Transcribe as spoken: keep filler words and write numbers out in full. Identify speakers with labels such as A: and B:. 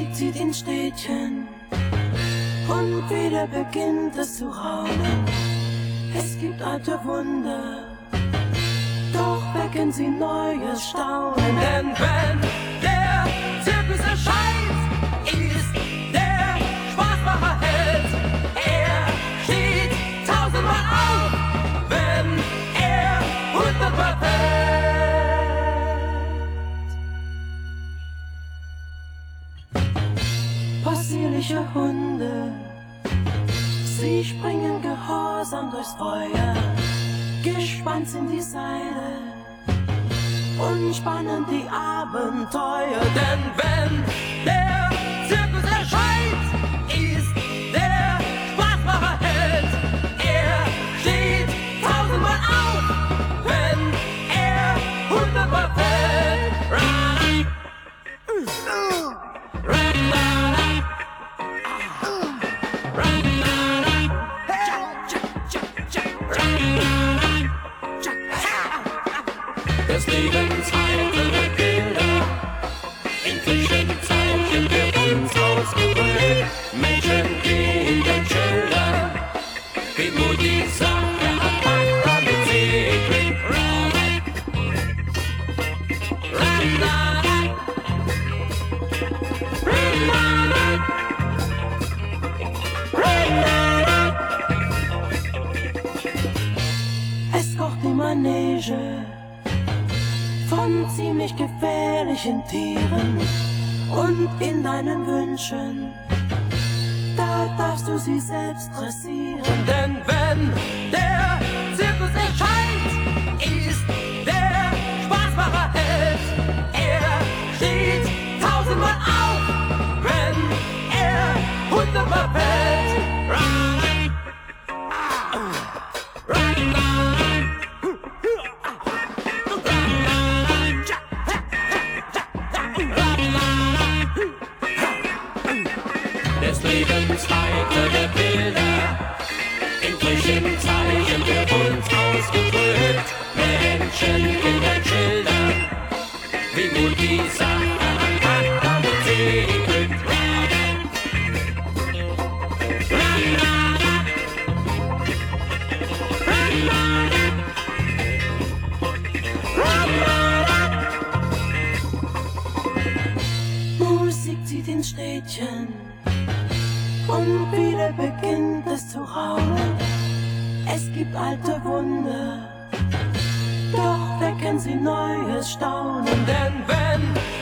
A: Musik zieht in Städtchen und wieder beginnt es zu raunen. Es gibt alte Wunder, doch wecken sie neues Staunen. Denn wenn der Zirkus erscheint, ist der Spaßmacher Held. Er steht tausendmal auf, wenn er hundertmal fällt. Possierliche Hunde, sie springen gehorsam durchs Feuer. Gespannt sind die Seile und spannen die Abenteuer. Denn wenn der Zirkus erscheint, ist der Spaßmacher Held. Er steht tausendmal auf, wenn er hundertmal fällt. Des Lebens heitere Bilder, in Zwischenzeichen wird uns ausgebrüllt. Menschen gehen den Schildern, wie nur die Sache anpackt, damit sie klingt. Es kocht die Manege von ziemlich gefährlichen Tieren und in deinen Wünschen, da darfst du sie selbst dressieren. Denn wenn der Zirkus erscheint, ist der Spaßmacher Held. Er steht tausendmal auf, wenn er hundertmal fällt. Des Lebens heitere Bilder, in frischen Zeichen wird uns ausgebrüllt. Menschen in den Schildern, wie nur die Sache anpackt, damit sie glückt. Musik zieht ins Städtchen und wieder beginnt es zu raunen. Es gibt alte Wunder, doch wecken sie neues Staunen. Denn wenn